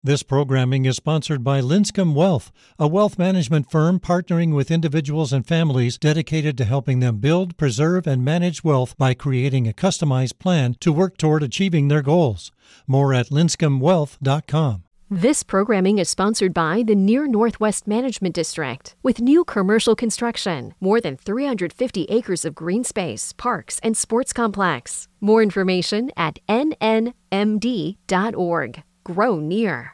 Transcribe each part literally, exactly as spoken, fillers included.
This programming is sponsored by Linscomb Wealth, a wealth management firm partnering with individuals and families dedicated to helping them build, preserve, and manage wealth by creating a customized plan to work toward achieving their goals. More at linscomb wealth dot com. This programming is sponsored by the Near Northwest Management District. With new commercial construction, more than three hundred fifty acres of green space, parks, and sports complex. More information at n n m d dot org. Grow near.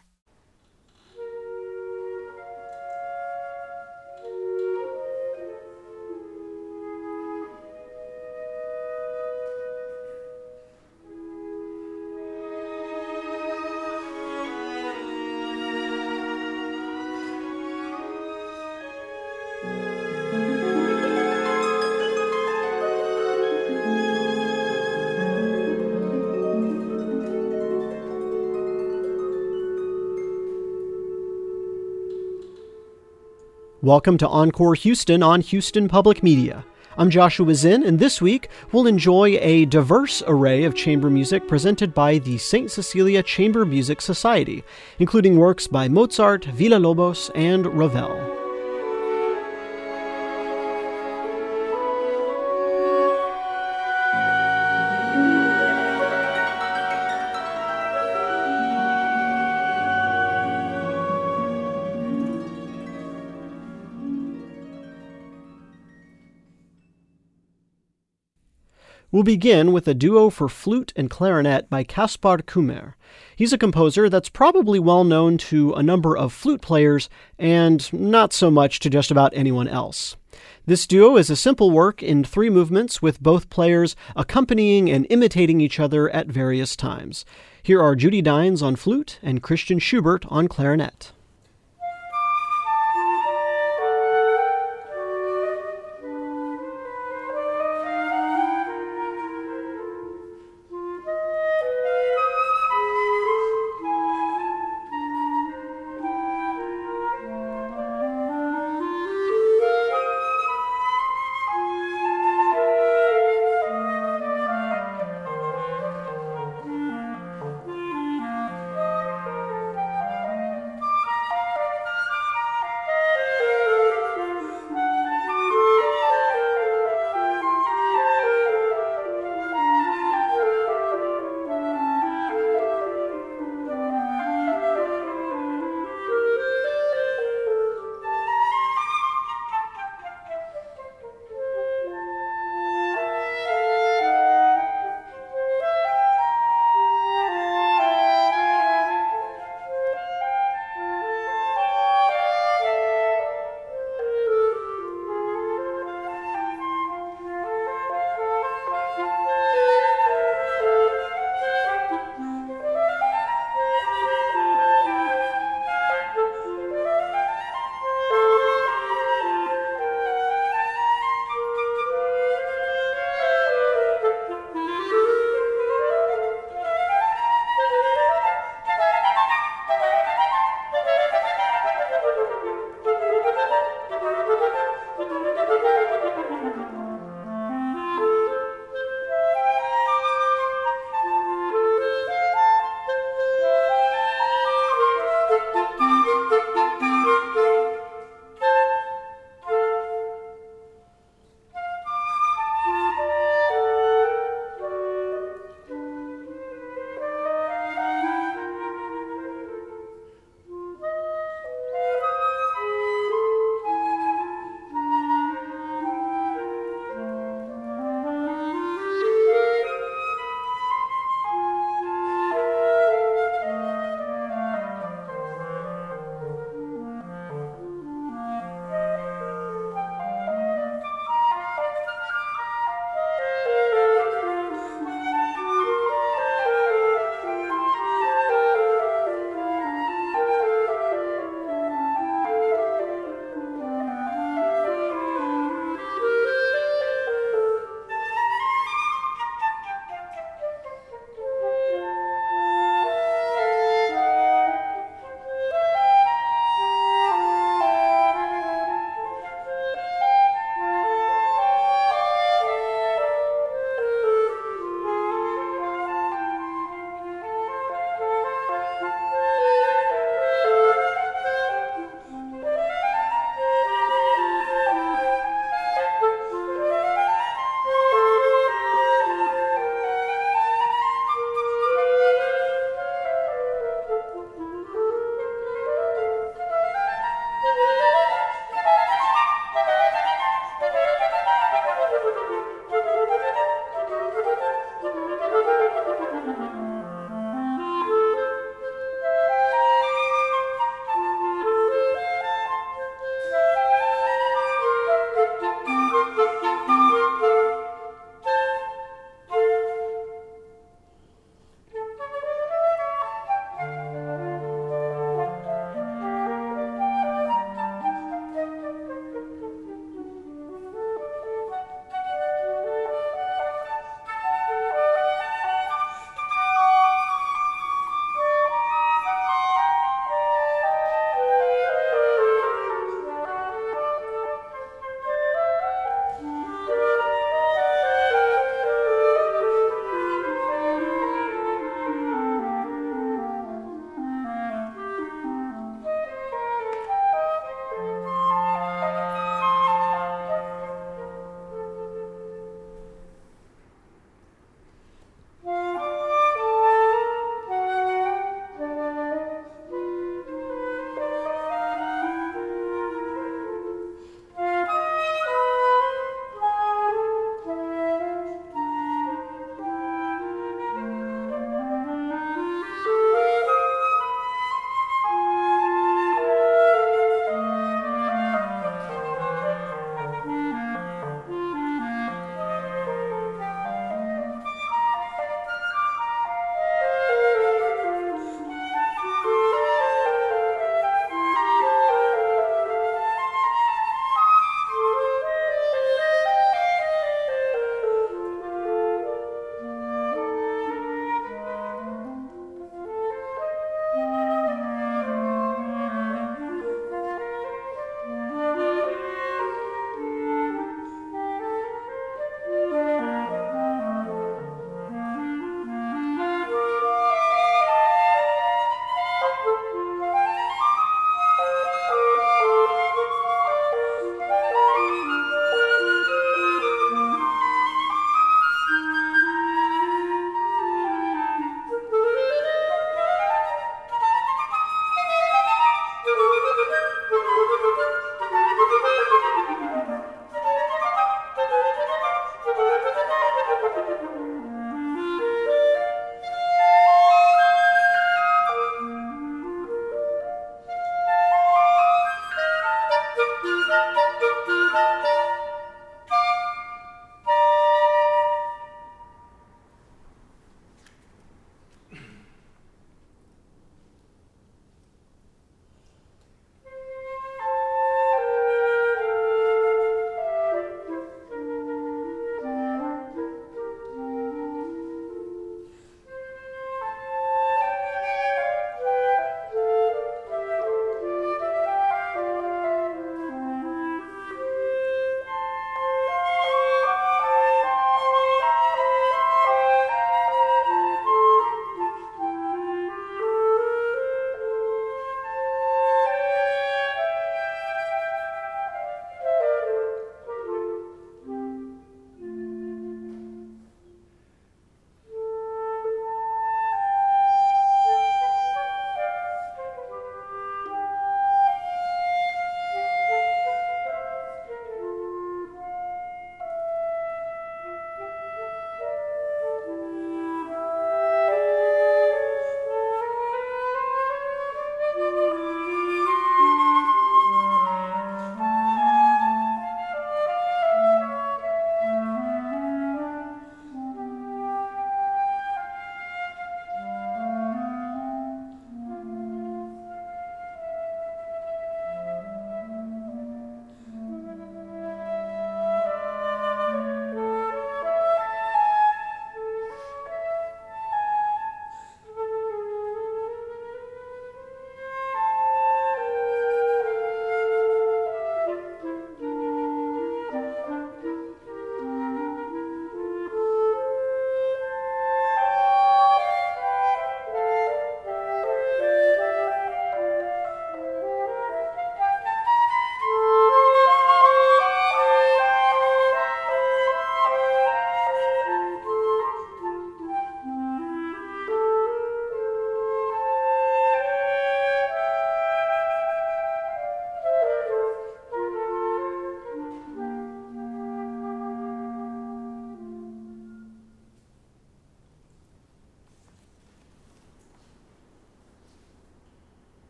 Welcome to Encore Houston on Houston Public Media. I'm Joshua Zinn, and this week we'll enjoy a diverse array of chamber music presented by the Saint Cecilia Chamber Music Society, including works by Mozart, Villa-Lobos, and Ravel. We'll begin with a duo for flute and clarinet by Kaspar Kummer. He's a composer that's probably well known to a number of flute players and not so much to just about anyone else. This duo is a simple work in three movements with both players accompanying and imitating each other at various times. Here are Judy Dines on flute and Christian Schubert on clarinet.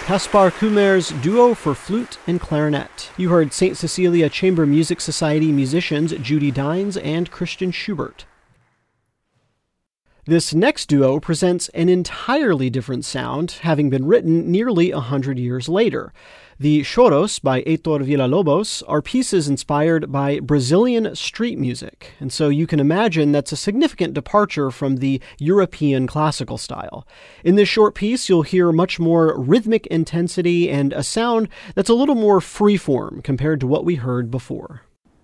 Kaspar Kummer's Duo for Flute and Clarinet. You heard Saint Cecilia Chamber Music Society musicians Judy Dines and Christian Schubert. This next duo presents an entirely different sound, having been written nearly a hundred years later. The Choros by Heitor Villa-Lobos are pieces inspired by Brazilian street music, and so you can imagine that's a significant departure from the European classical style. In this short piece, you'll hear much more rhythmic intensity and a sound that's a little more freeform compared to what we heard before.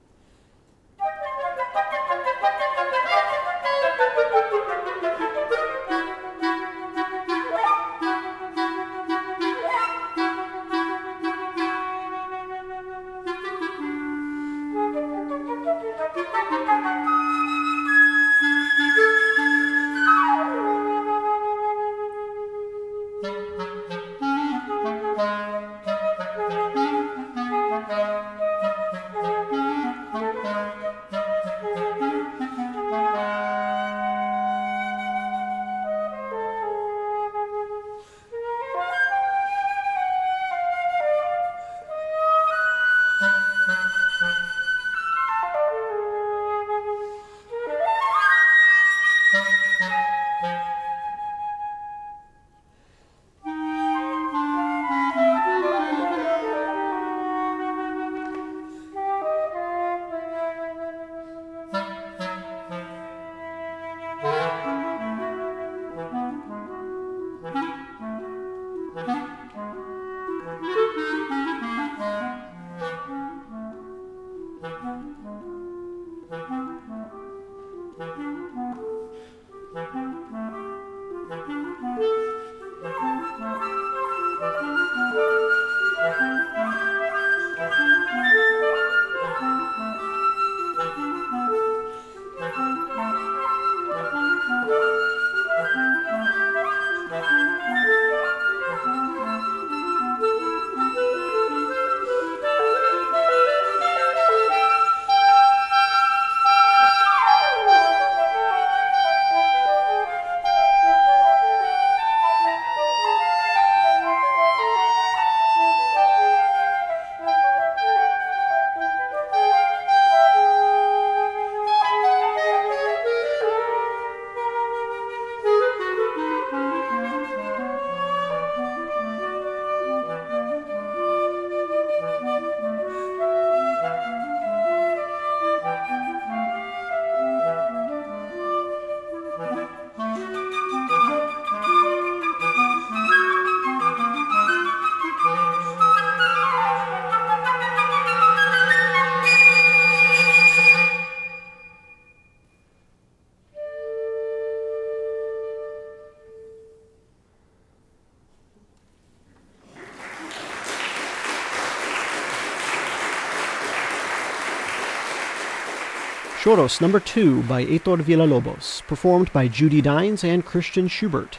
Choros number two by Heitor Villa-Lobos, performed by Judy Dines and Christian Schubert.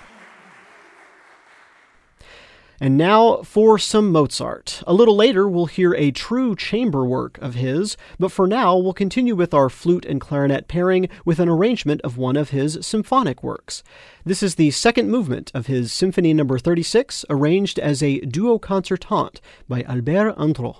And now for some Mozart. A little later, we'll hear a true chamber work of his, but for now, we'll continue with our flute and clarinet pairing with an arrangement of one of his symphonic works. This is the second movement of his Symphony number thirty-six, arranged as a duo concertante by Albert Androt.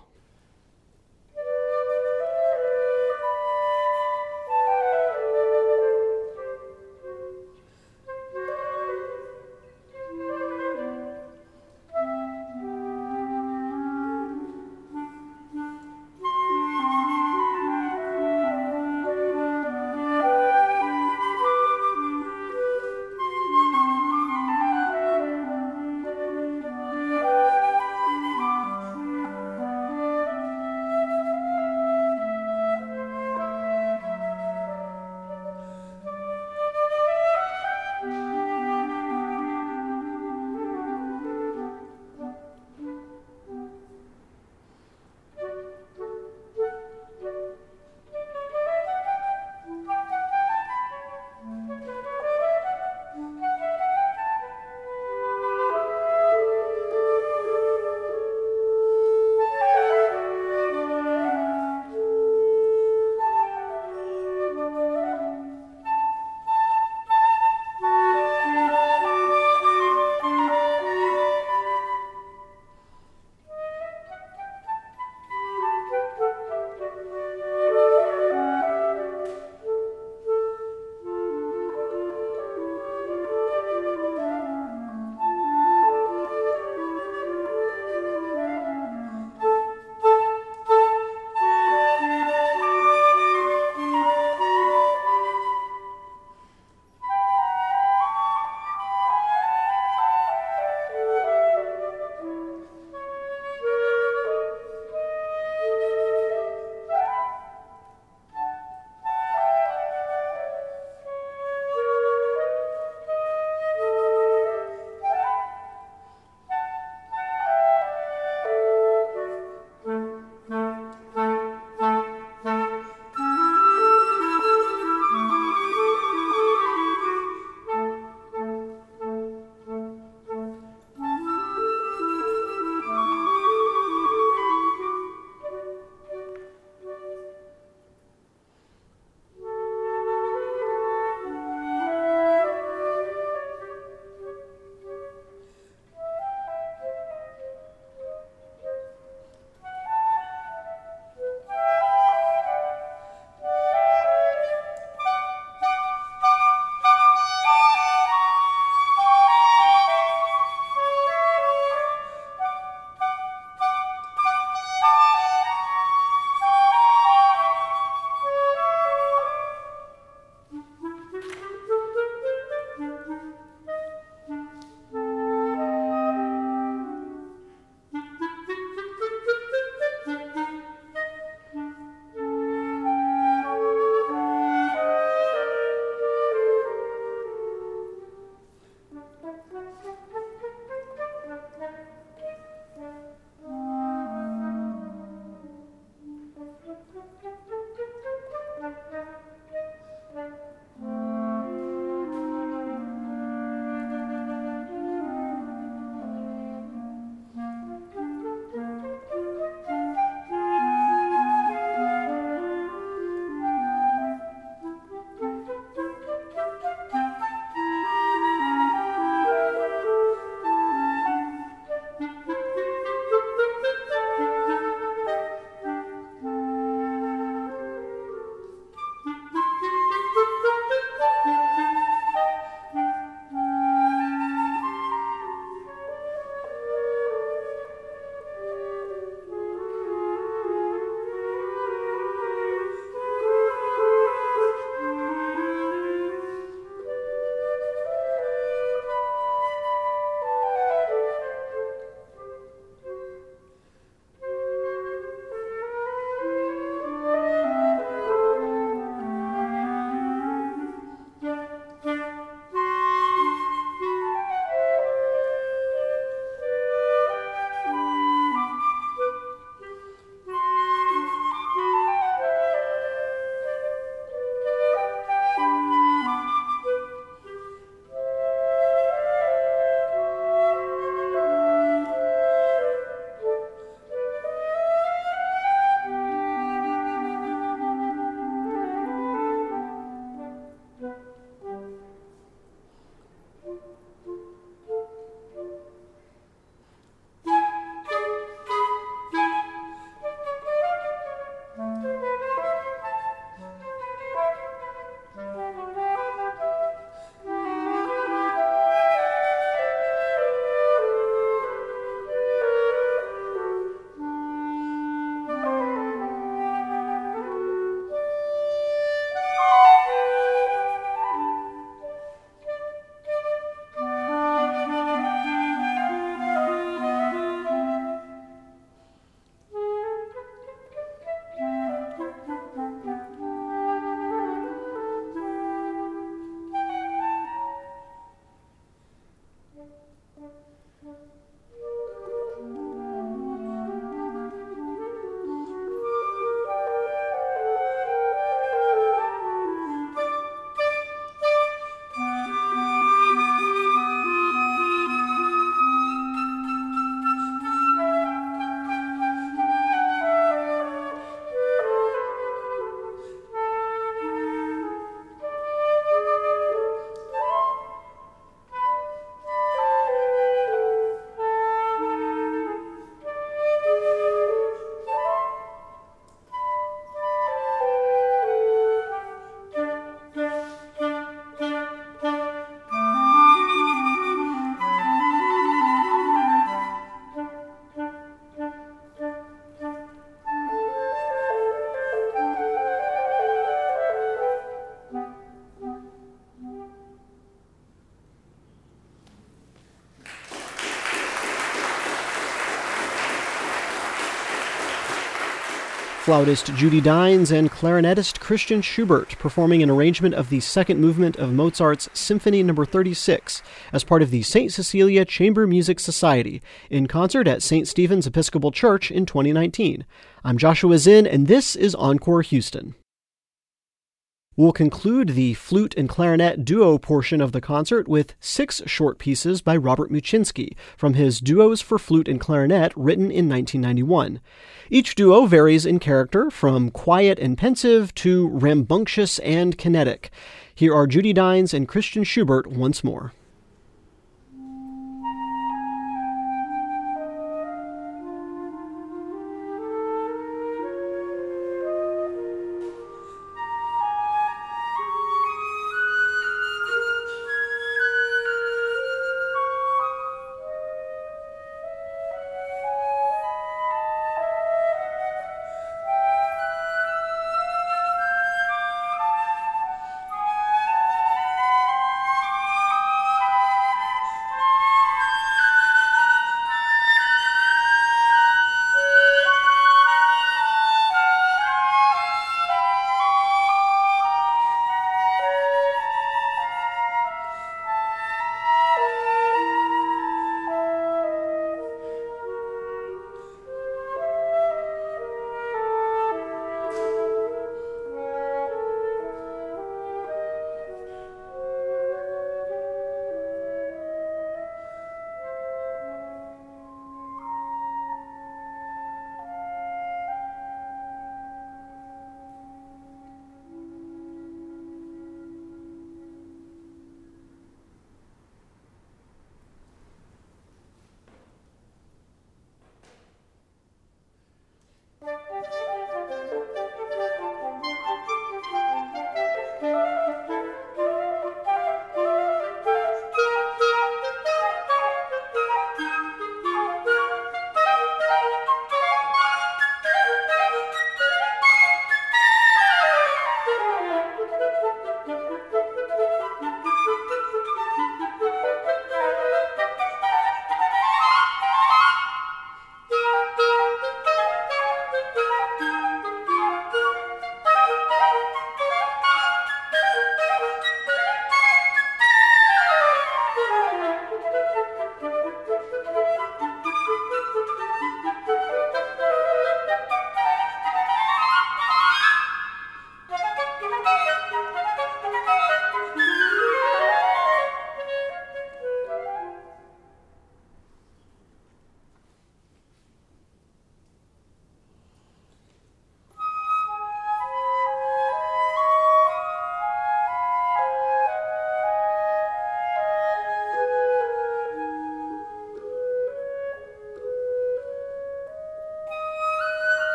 Flautist Judy Dines and clarinetist Christian Schubert performing an arrangement of the second movement of Mozart's Symphony Number thirty-six as part of the Saint Cecilia Chamber Music Society in concert at Saint Stephen's Episcopal Church in twenty nineteen. I'm Joshua Zinn, and this is Encore Houston. We'll conclude the flute and clarinet duo portion of the concert with six short pieces by Robert Muczynski from his Duos for Flute and Clarinet written in nineteen ninety-one. Each duo varies in character from quiet and pensive to rambunctious and kinetic. Here are Judy Dines and Christian Schubert once more.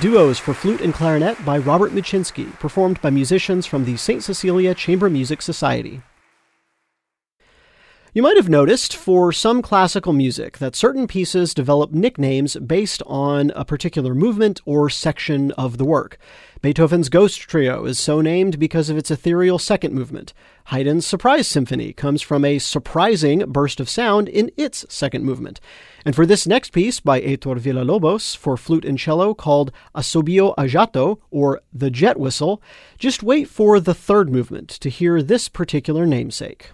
Duos for Flute and Clarinet by Robert Muczynski, performed by musicians from the Saint Cecilia Chamber Music Society. You might have noticed for some classical music that certain pieces develop nicknames based on a particular movement or section of the work. Beethoven's Ghost Trio is so named because of its ethereal second movement. Haydn's Surprise Symphony comes from a surprising burst of sound in its second movement. And for this next piece by Heitor Villa-Lobos for flute and cello called Assobio a Jato, or The Jet Whistle, just wait for the third movement to hear this particular namesake.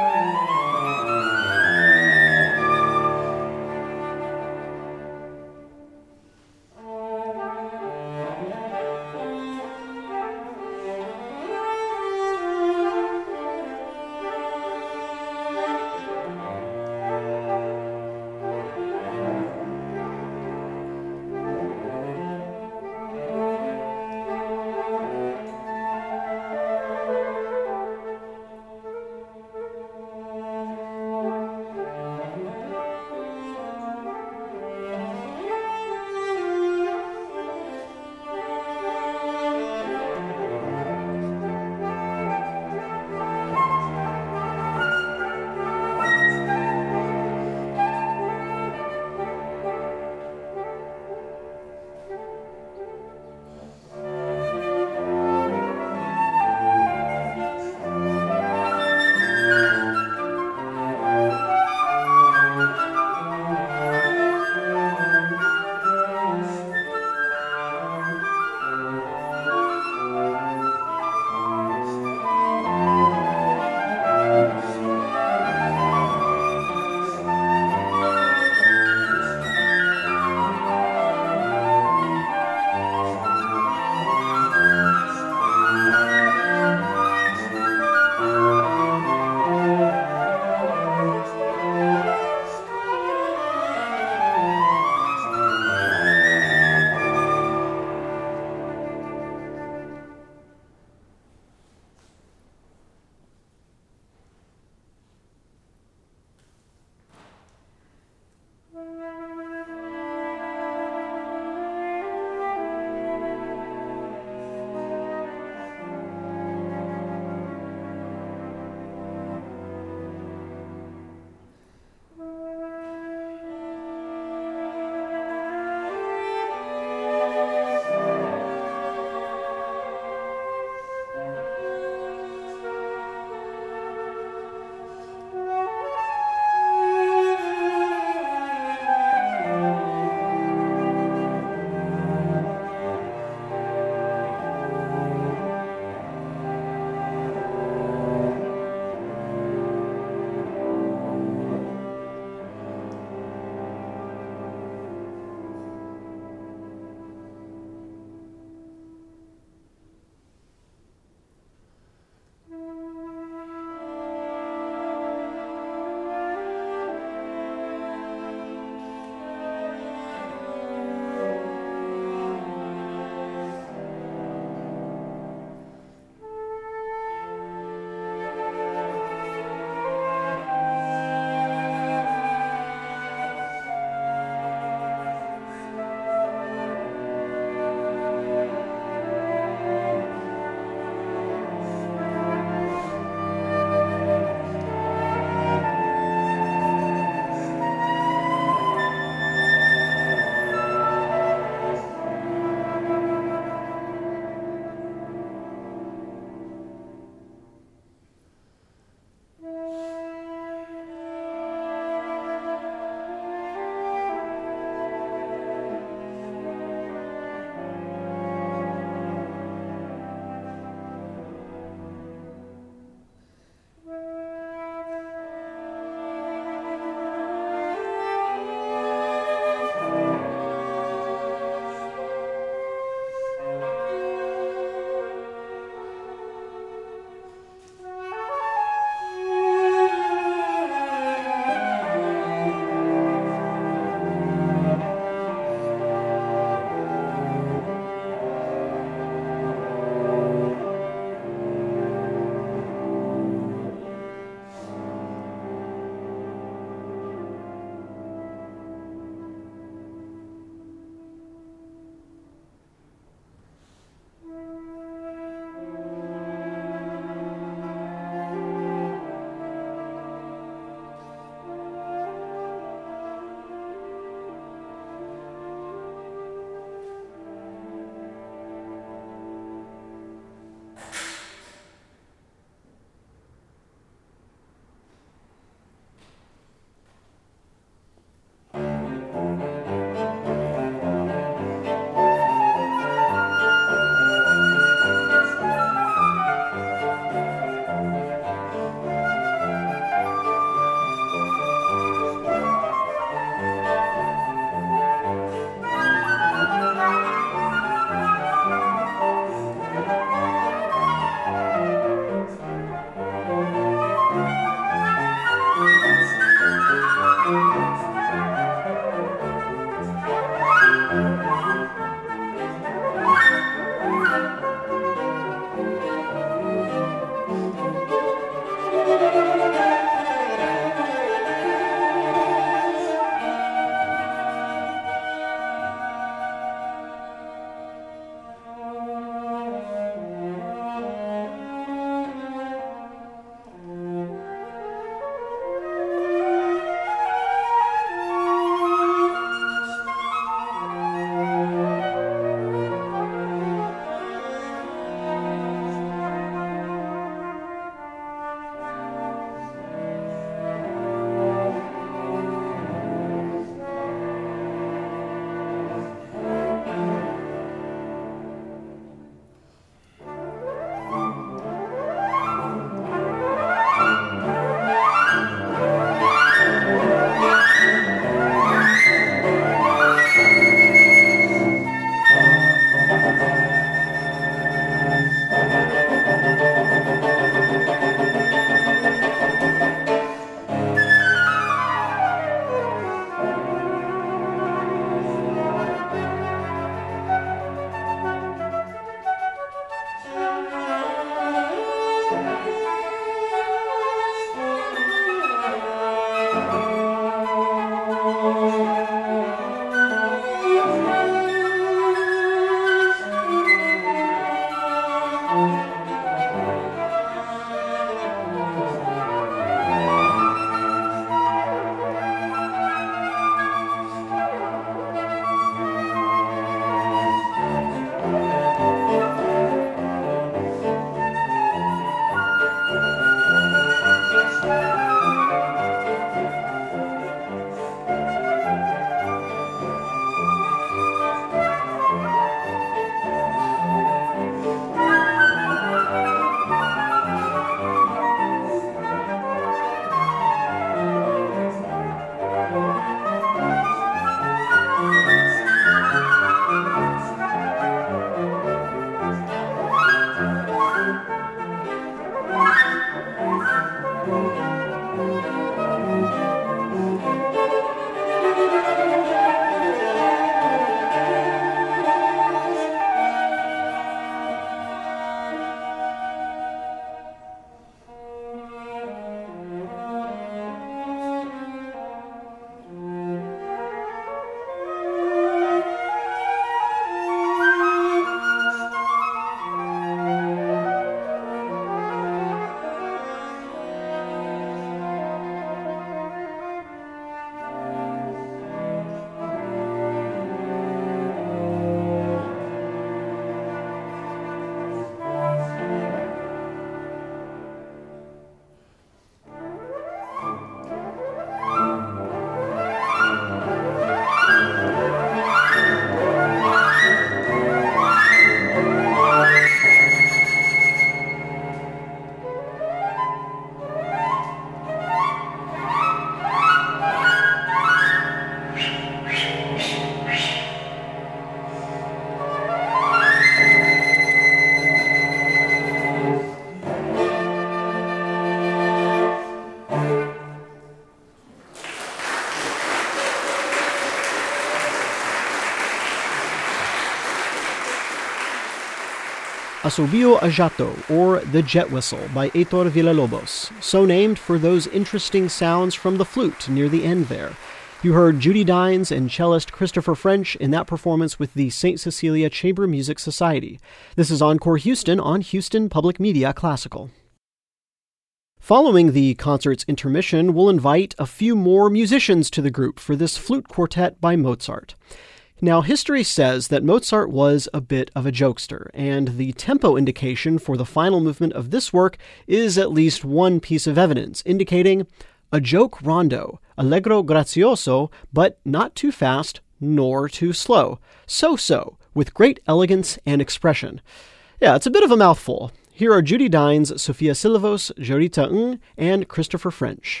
Asobio a Jato, or The Jet Whistle, by Heitor Villalobos, so named for those interesting sounds from the flute near the end there. You heard Judy Dines and cellist Christopher French in that performance with the Saint Cecilia Chamber Music Society. This is Encore Houston on Houston Public Media Classical. Following the concert's intermission, we'll invite a few more musicians to the group for this flute quartet by Mozart. Now, history says that Mozart was a bit of a jokester, and the tempo indication for the final movement of this work is at least one piece of evidence, indicating a joke rondo, allegro grazioso, but not too fast nor too slow. So-so, with great elegance and expression. Yeah, it's a bit of a mouthful. Here are Judy Dines, Sofia Silvos, Jorita Ng, and Christopher French.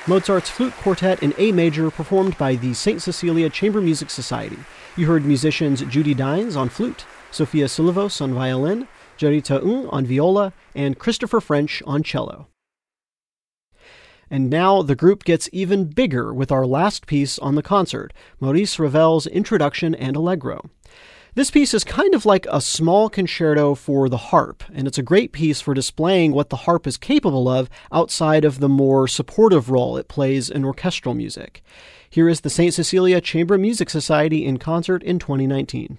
Mozart's Flute Quartet in A major, performed by the Saint Cecilia Chamber Music Society. You heard musicians Judy Dines on flute, Sofia Silvos on violin, Jarita Ung on viola, and Christopher French on cello. And now the group gets even bigger with our last piece on the concert, Maurice Ravel's Introduction and Allegro. This piece is kind of like a small concerto for the harp, and it's a great piece for displaying what the harp is capable of outside of the more supportive role it plays in orchestral music. Here is the Saint Cecilia Chamber Music Society in concert in twenty nineteen.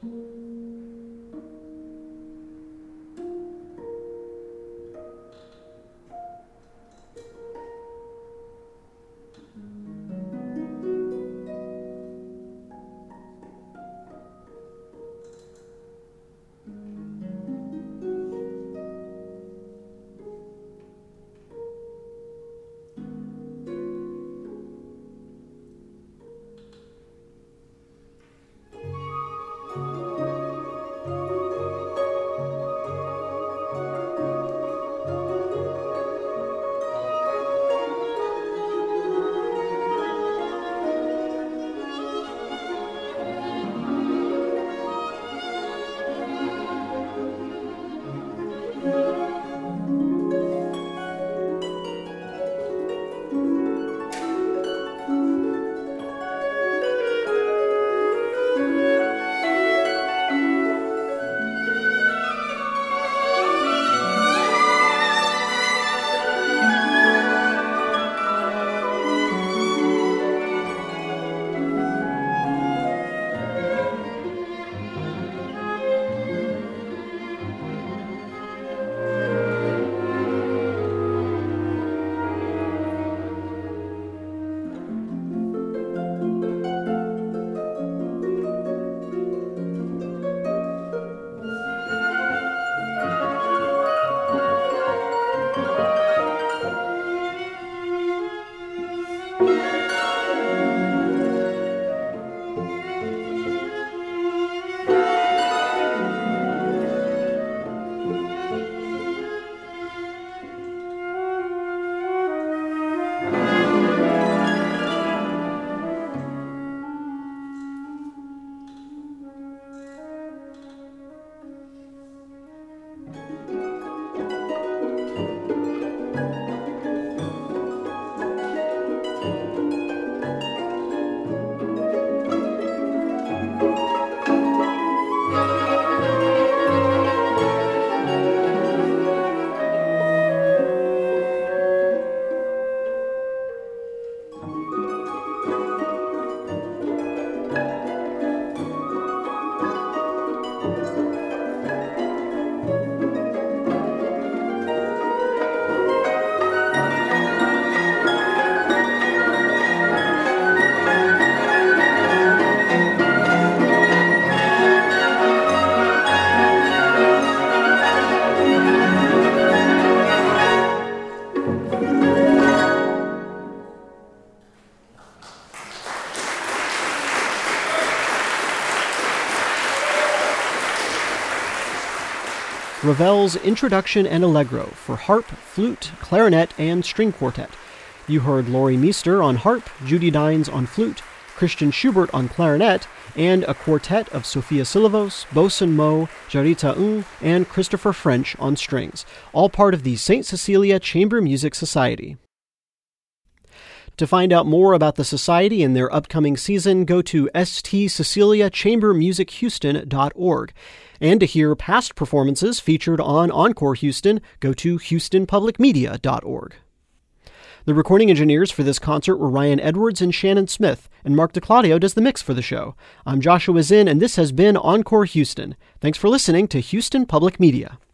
Ravel's Introduction and Allegro for harp, flute, clarinet, and string quartet. You heard Laurie Meester on harp, Judy Dines on flute, Christian Schubert on clarinet, and a quartet of Sofia Silavos, Bosun Mo, Jarita Ng, and Christopher French on strings, all part of the Saint Cecilia Chamber Music Society. To find out more about the Society and their upcoming season, go to s t cecilia chamber music houston dot org. And to hear past performances featured on Encore Houston, go to houston public media dot org. The recording engineers for this concert were Ryan Edwards and Shannon Smith, and Mark DeClaudio does the mix for the show. I'm Joshua Zinn, and this has been Encore Houston. Thanks for listening to Houston Public Media.